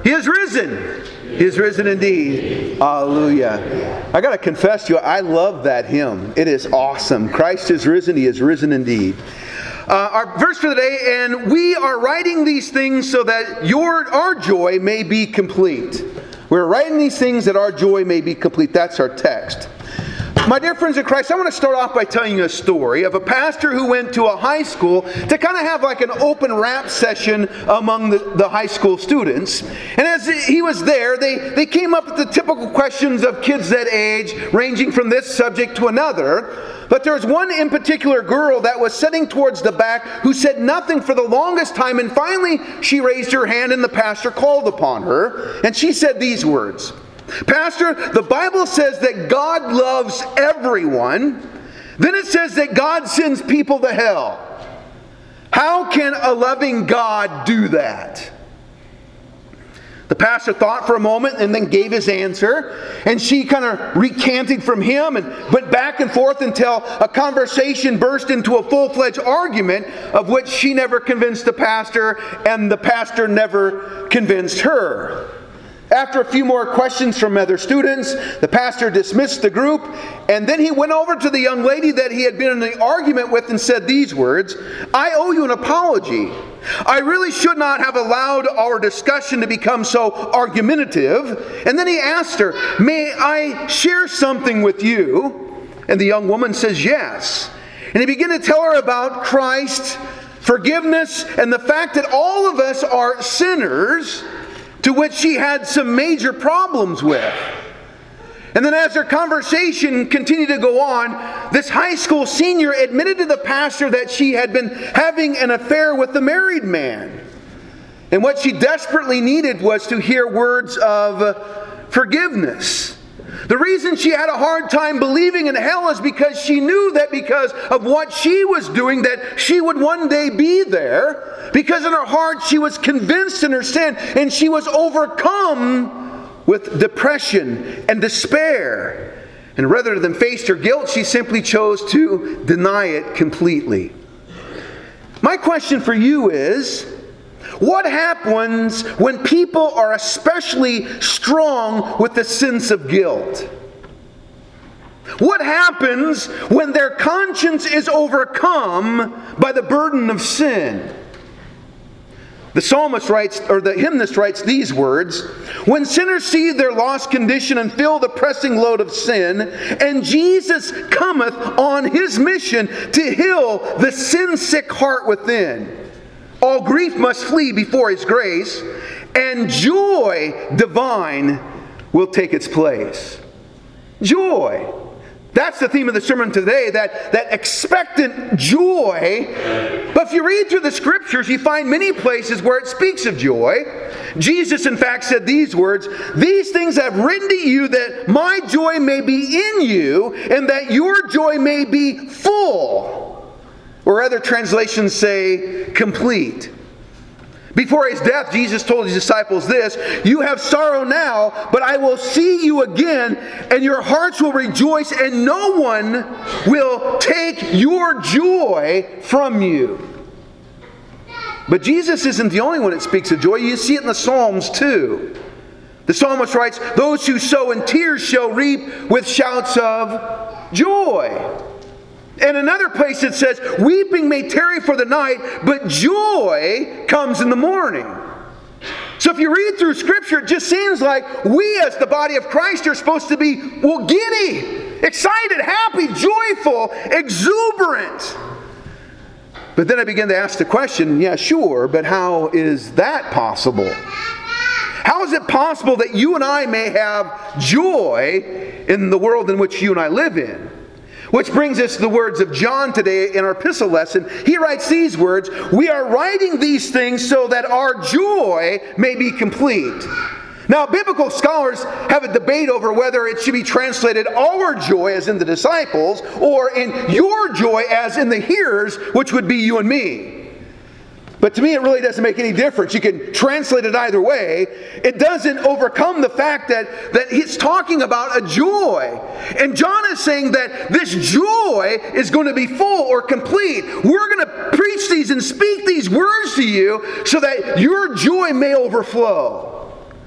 He is risen. He is risen indeed. Hallelujah. I got to confess to you, I love that hymn. It is awesome. Christ is risen. He is risen indeed. Our verse for the day, and we are writing these things so that our joy may be complete. We're writing these things that our joy may be complete. That's our text. My dear friends in Christ, I want to start off by telling you a story of a pastor who went to a high school to kind of have like an open rap session among the high school students. And as he was there, they came up with the typical questions of kids that age, ranging from this subject to another. But there was one in particular girl that was sitting towards the back who said nothing for the longest time, and finally she raised her hand and the pastor called upon her, and she said these words. Pastor, the Bible says that God loves everyone. Then it says that God sends people to hell. How can a loving God do that? The pastor thought for a moment and then gave his answer. And she kind of recanted from him and went back and forth until a conversation burst into a full-fledged argument of which she never convinced the pastor and the pastor never convinced her. After a few more questions from other students, the pastor dismissed the group, and then he went over to the young lady that he had been in the argument with and said these words, I owe you an apology. I really should not have allowed our discussion to become so argumentative. And then he asked her, may I share something with you? And the young woman says yes. And he began to tell her about Christ, forgiveness, and the fact that all of us are sinners, to which she had some major problems with. And then as their conversation continued to go on, this high school senior admitted to the pastor that she had been having an affair with the married man. And what she desperately needed was to hear words of forgiveness. The reason she had a hard time believing in hell is because she knew that because of what she was doing, that she would one day be there. Because in her heart she was convinced in her sin, and she was overcome with depression and despair. And rather than face her guilt, she simply chose to deny it completely. My question for you is, what happens when people are especially strong with the sense of guilt? What happens when their conscience is overcome by the burden of sin? The psalmist writes, or the hymnist writes these words, when sinners see their lost condition and feel the pressing load of sin, and Jesus cometh on his mission to heal the sin-sick heart within, all grief must flee before his grace, and joy divine will take its place. Joy. That's the theme of the sermon today, that expectant joy. But if you read through the Scriptures, you find many places where it speaks of joy. Jesus, in fact, said these words, these things I've written to you that my joy may be in you, and that your joy may be full. Or other translations say complete. Before his death, Jesus told his disciples this, you have sorrow now, but I will see you again, and your hearts will rejoice, and no one will take your joy from you. But Jesus isn't the only one that speaks of joy. You see it in the Psalms too. The psalmist writes, those who sow in tears shall reap with shouts of joy. And another place it says, weeping may tarry for the night, but joy comes in the morning. So if you read through Scripture, it just seems like we as the body of Christ are supposed to be, giddy, excited, happy, joyful, exuberant. But then I begin to ask the question, yeah, sure, but how is that possible? How is it possible that you and I may have joy in the world in which you and I live in? Which brings us to the words of John today in our epistle lesson. He writes these words, we are writing these things so that our joy may be complete. Now, biblical scholars have a debate over whether it should be translated our joy as in the disciples, or in your joy as in the hearers, which would be you and me. But to me, it really doesn't make any difference. You can translate it either way. It doesn't overcome the fact that he's talking about a joy. And John is saying that this joy is going to be full or complete. We're going to preach these and speak these words to you so that your joy may overflow.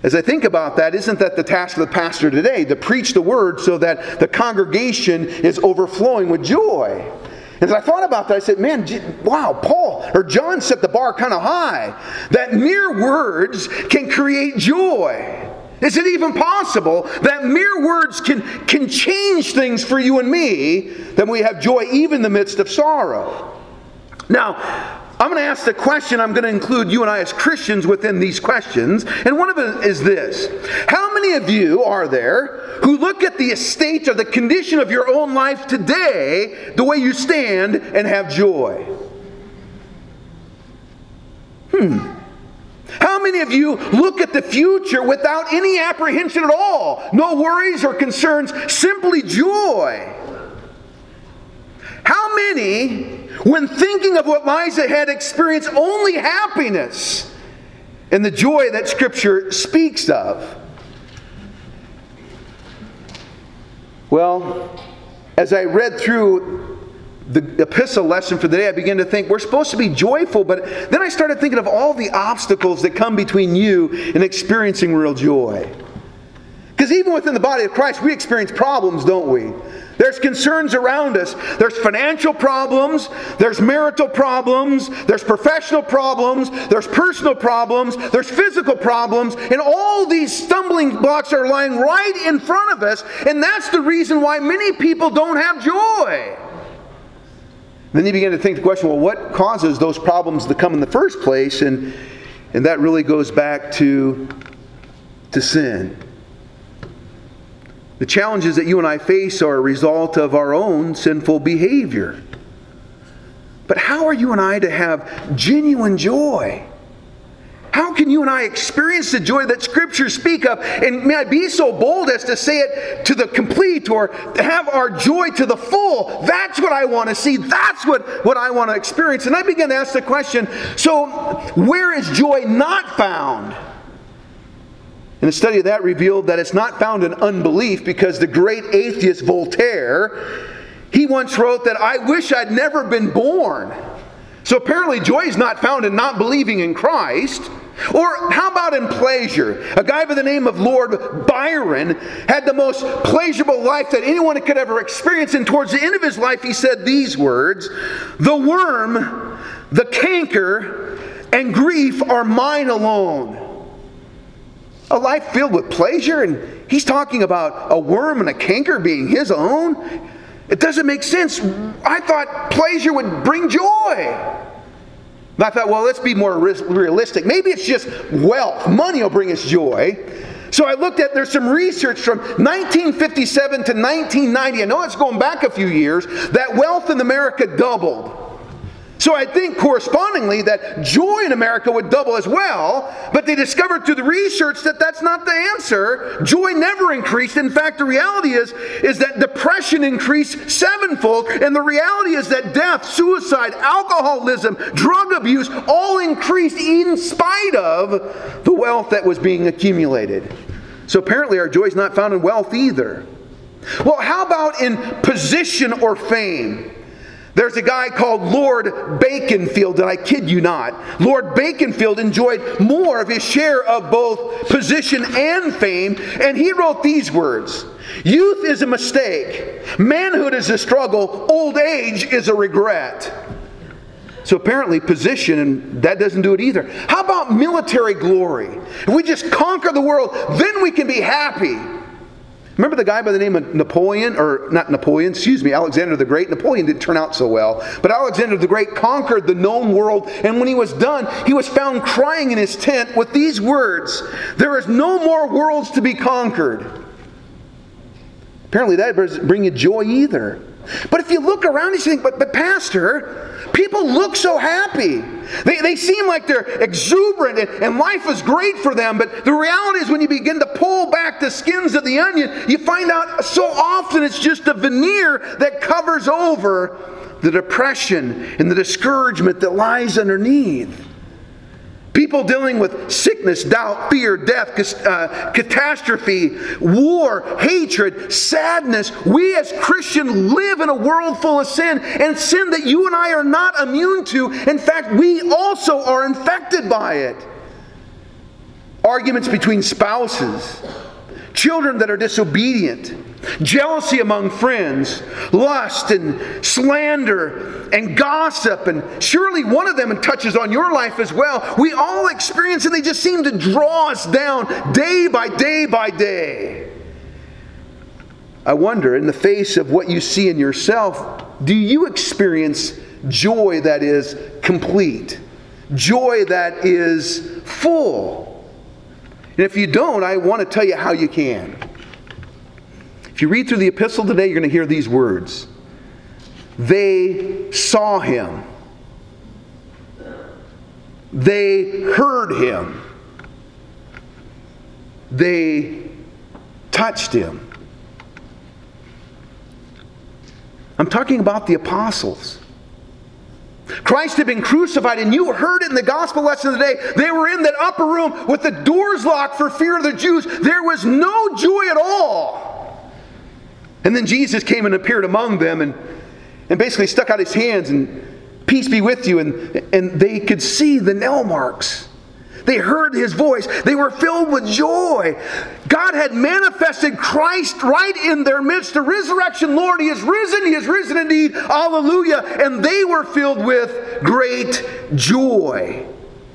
As I think about that, isn't that the task of the pastor today? To preach the word so that the congregation is overflowing with joy. As I thought about that, I said, man, wow, John set the bar kind of high. That mere words can create joy. Is it even possible that mere words can change things for you and me, that we have joy even in the midst of sorrow? Now, I'm going to ask the question. I'm going to include you and I as Christians within these questions. And one of them is this. How many of you are there who look at the state or the condition of your own life today, the way you stand, and have joy? How many of you look at the future without any apprehension at all? No worries or concerns, simply joy. How many, when thinking of what lies ahead, experience only happiness and the joy that Scripture speaks of? Well, as I read through the epistle lesson for the day, I began to think we're supposed to be joyful, but then I started thinking of all the obstacles that come between you and experiencing real joy. Because even within the body of Christ, we experience problems, don't we? There's concerns around us. There's financial problems, there's marital problems, there's professional problems, there's personal problems, there's physical problems, and all these stumbling blocks are lying right in front of us, and that's the reason why many people don't have joy. Then you begin to think the question, well, what causes those problems to come in the first place? And that really goes back to sin. The challenges that you and I face are a result of our own sinful behavior. But how are you and I to have genuine joy? How can you and I experience the joy that Scriptures speak of? And may I be so bold as to say it to the complete, or have our joy to the full. That's what I want to see. That's what I want to experience. And I began to ask the question, so where is joy not found? And a study of that revealed that it's not found in unbelief, because the great atheist Voltaire, he once wrote that, "I wish I'd never been born." So apparently joy is not found in not believing in Christ. Or how about in pleasure? A guy by the name of Lord Byron had the most pleasurable life that anyone could ever experience. And towards the end of his life, he said these words, "The worm, the canker, and grief are mine alone." A life filled with pleasure, and he's talking about a worm and a canker being his own? It doesn't make sense. I thought pleasure would bring joy. And I thought, well, let's be more realistic. Maybe it's just wealth. Money will bring us joy. So I looked at, there's some research from 1957 to 1990. I know it's going back a few years, that wealth in America doubled. So I think correspondingly that joy in America would double as well, but they discovered through the research that that's not the answer. Joy never increased. In fact, the reality is that depression increased sevenfold, and the reality is that death, suicide, alcoholism, drug abuse all increased in spite of the wealth that was being accumulated. So apparently our joy is not found in wealth either. Well, how about in position or fame? There's a guy called Lord Baconfield, and I kid you not, Lord Baconfield enjoyed more of his share of both position and fame, and he wrote these words, "Youth is a mistake, manhood is a struggle, old age is a regret." So apparently position, and that doesn't do it either. How about military glory? If we just conquer the world, then we can be happy. Remember the guy by the name of Alexander the Great? Napoleon didn't turn out so well. But Alexander the Great conquered the known world, and when he was done, he was found crying in his tent with these words, "There is no more worlds to be conquered." Apparently that doesn't bring you joy either. But if you look around, you think, but Pastor, people look so happy. They seem like they're exuberant and life is great for them. But the reality is when you begin to pull back the skins of the onion, you find out so often it's just a veneer that covers over the depression and the discouragement that lies underneath. People dealing with sickness, doubt, fear, death, catastrophe, war, hatred, sadness. We as Christians live in a world full of sin, and sin that you and I are not immune to. In fact, we also are infected by it. arguments between spouses, children that are disobedient, jealousy among friends, lust and slander and gossip, and surely one of them touches on your life as well. We all experience it. They just seem to draw us down day by day by day. I wonder, in the face of what you see in yourself, do you experience joy that is complete? Joy that is full? And if you don't, I want to tell you how you can. If you read through the epistle today, you're going to hear these words. They saw him. They heard him. They touched him. I'm talking about the apostles. Christ had been crucified, and you heard it in the gospel lesson today. They were in that upper room with the doors locked for fear of the Jews. There was no joy at all. And then Jesus came and appeared among them and basically stuck out his hands and peace be with you. And they could see the nail marks. They heard his voice. They were filled with joy. God had manifested Christ right in their midst. The resurrection Lord, he is risen. He is risen indeed. Hallelujah. And they were filled with great joy.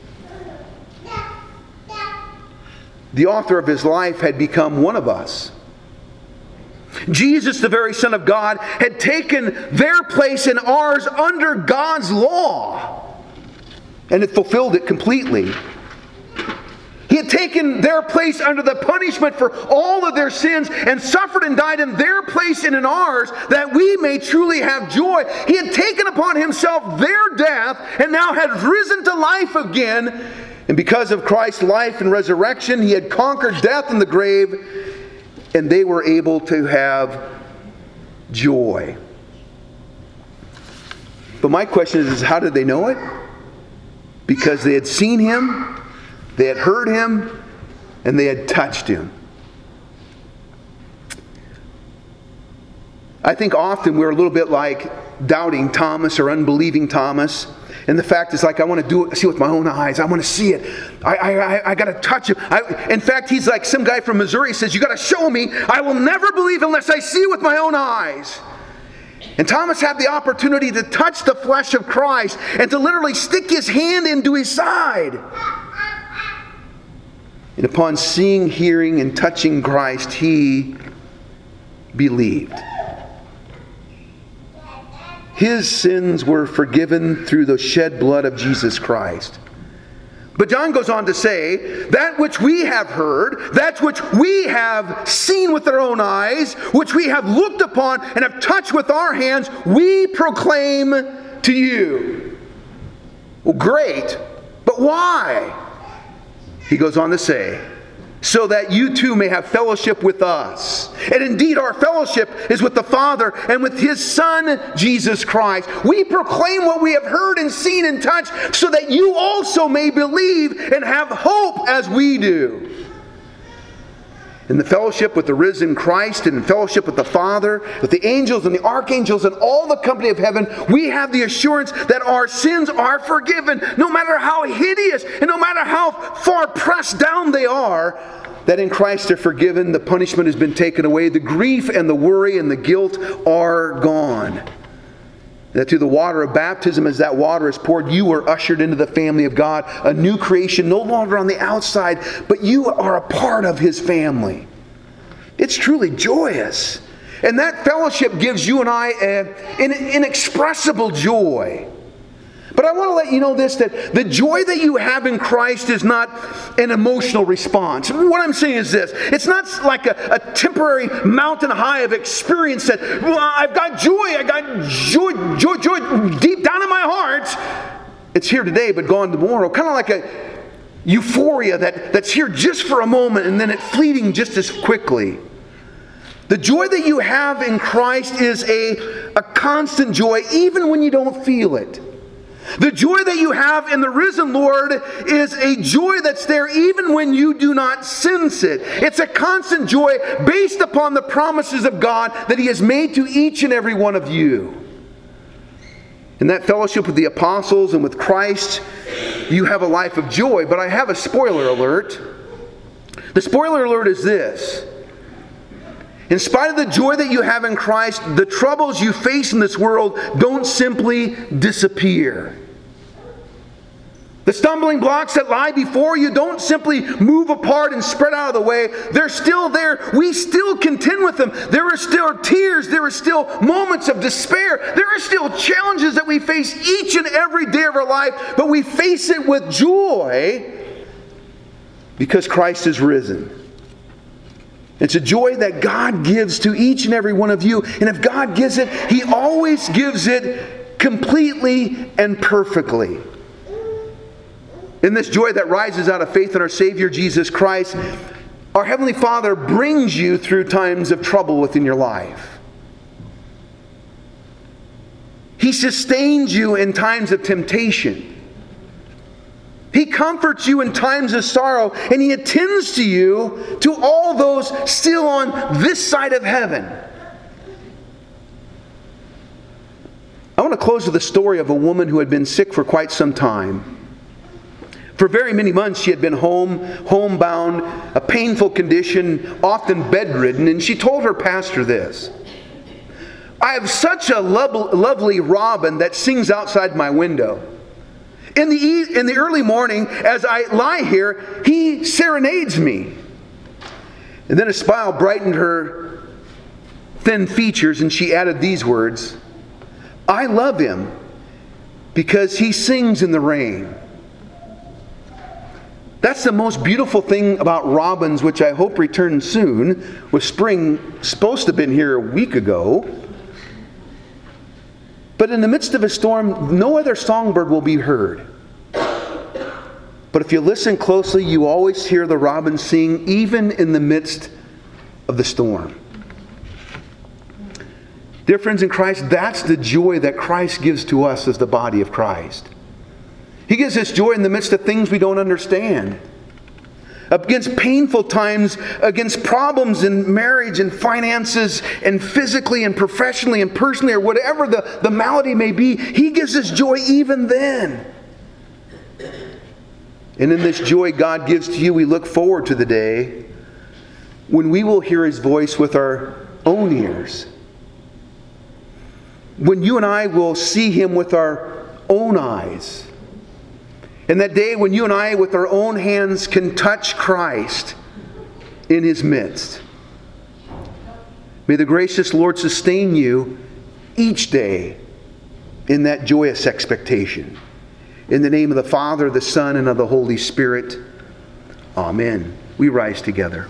The author of his life had become one of us. Jesus, the very Son of God, had taken their place and ours under God's law, and had fulfilled it completely. He had taken their place under the punishment for all of their sins and suffered and died in their place and in ours, that we may truly have joy. He had taken upon himself their death and now had risen to life again. And because of Christ's life and resurrection, he had conquered death and the grave, and they were able to have joy. But my question is how did they know it? Because they had seen him, they had heard him, and they had touched him. I think often we're a little bit like doubting Thomas or unbelieving Thomas. And the fact is, like, I want to see it with my own eyes. I want to see it. I got to touch him. In fact, he's like some guy from Missouri says, you got to show me. I will never believe unless I see it with my own eyes. And Thomas had the opportunity to touch the flesh of Christ and to literally stick his hand into his side. And upon seeing, hearing, and touching Christ, he believed. His sins were forgiven through the shed blood of Jesus Christ. But John goes on to say, that which we have heard, that which we have seen with our own eyes, which we have looked upon and have touched with our hands, we proclaim to you. Well, great, but why? He goes on to say, so that you too may have fellowship with us. And indeed our fellowship is with the Father and with his Son, Jesus Christ. We proclaim what we have heard and seen and touched so that you also may believe and have hope as we do. In the fellowship with the risen Christ and in fellowship with the Father, with the angels and the archangels and all the company of heaven, we have the assurance that our sins are forgiven, no matter how hideous and no matter how far pressed down they are, that in Christ they're forgiven, the punishment has been taken away, the grief and the worry and the guilt are gone. That through the water of baptism, as that water is poured, you are ushered into the family of God, a new creation, no longer on the outside, but you are a part of his family. It's truly joyous. And that fellowship gives you and I an inexpressible joy. But I want to let you know this, that the joy that you have in Christ is not an emotional response. What I'm saying is this. It's not like a temporary mountain high of experience that, well, I've got joy. I got joy deep down in my heart. It's here today but gone tomorrow. Kind of like a euphoria that's here just for a moment and then it's fleeting just as quickly. The joy that you have in Christ is a constant joy even when you don't feel it. The joy that you have in the risen Lord is a joy that's there even when you do not sense it. It's a constant joy based upon the promises of God that he has made to each and every one of you. In that fellowship with the apostles and with Christ, you have a life of joy. But I have a spoiler alert. The spoiler alert is this. In spite of the joy that you have in Christ, the troubles you face in this world don't simply disappear. The stumbling blocks that lie before you don't simply move apart and spread out of the way. They're still there. We still contend with them. There are still tears. There are still moments of despair. There are still challenges that we face each and every day of our life, but we face it with joy because Christ is risen. It's a joy that God gives to each and every one of you. And if God gives it, He always gives it completely and perfectly. In this joy that rises out of faith in our Savior Jesus Christ, our Heavenly Father brings you through times of trouble within your life. He sustains you in times of temptation. He comforts you in times of sorrow, and He attends to you to all those still on this side of heaven. I want to close with the story of a woman who had been sick for quite some time. For very many months she had been homebound, a painful condition, often bedridden, and she told her pastor this: "I have such a lovely robin that sings outside my window. In the early morning, as I lie here, he serenades me." And then a smile brightened her thin features, and she added these words: "I love him because he sings in the rain." That's the most beautiful thing about robins, which I hope return soon, with spring supposed to have been here a week ago. But in the midst of a storm, no other songbird will be heard. But if you listen closely, you always hear the robin sing, even in the midst of the storm. Dear friends in Christ, that's the joy that Christ gives to us as the body of Christ. He gives us joy in the midst of things we don't understand. Against painful times, against problems in marriage and finances and physically and professionally and personally, or whatever the malady may be, He gives us joy even then. And in this joy God gives to you, we look forward to the day when we will hear His voice with our own ears. When you and I will see Him with our own eyes. And that day when you and I, with our own hands, can touch Christ in His midst. May the gracious Lord sustain you each day in that joyous expectation. In the name of the Father, the Son, and of the Holy Spirit. Amen. We rise together.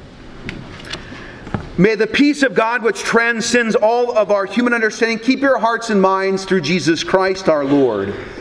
May the peace of God, which transcends all of our human understanding, keep your hearts and minds through Jesus Christ our Lord.